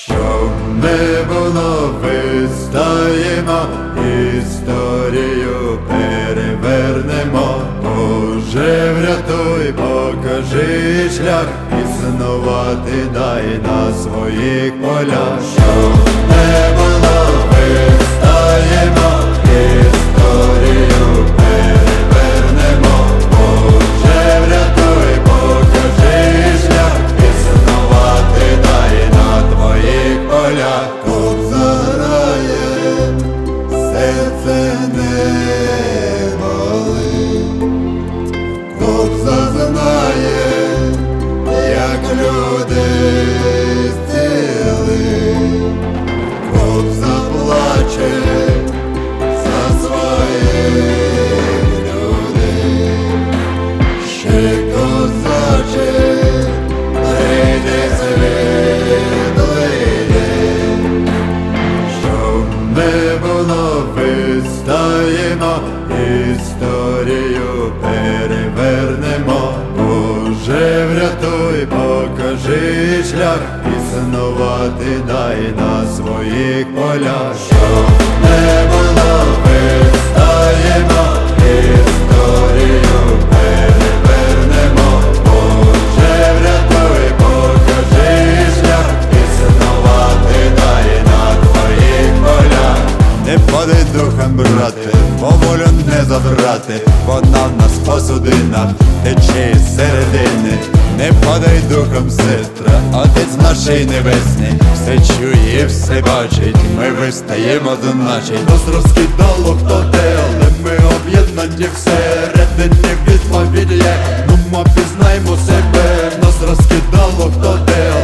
Щоб не було, вистаємо, історію перевернемо. Боже, врятуй, покажи шлях, існувати дай на своїх полях. Щоб не було, вистаємо, історію перевернемо. Боже, врятуй, покажи шлях, існувати дай на твоїх полях. Кобзарає, серце не болить. Кобза знає, як люди зцілить. Кобза плаче за своїх людей. Ще козаче, прийде світлий день. Щоб не було, вистаємо, історію перевернемо. Боже, врятуй, покажи шлях, існувати дай на своїх полях. Щоб не було, вистаємо, історію перевернемо. Боже, врятуй, покажи шлях, існувати дай на твоїх полях. Не падай духом, брате, поволю не забрати, вона в нас посудина, тече із середини. Не падай духом, сестра, Отець нашій небесний все чує, все бачить, ми вистаємо, значить. Нас розкидало хто де, але ми об'єднані всередині, відповідь є, ну ми пізнаємо себе. Нас розкидало хто де,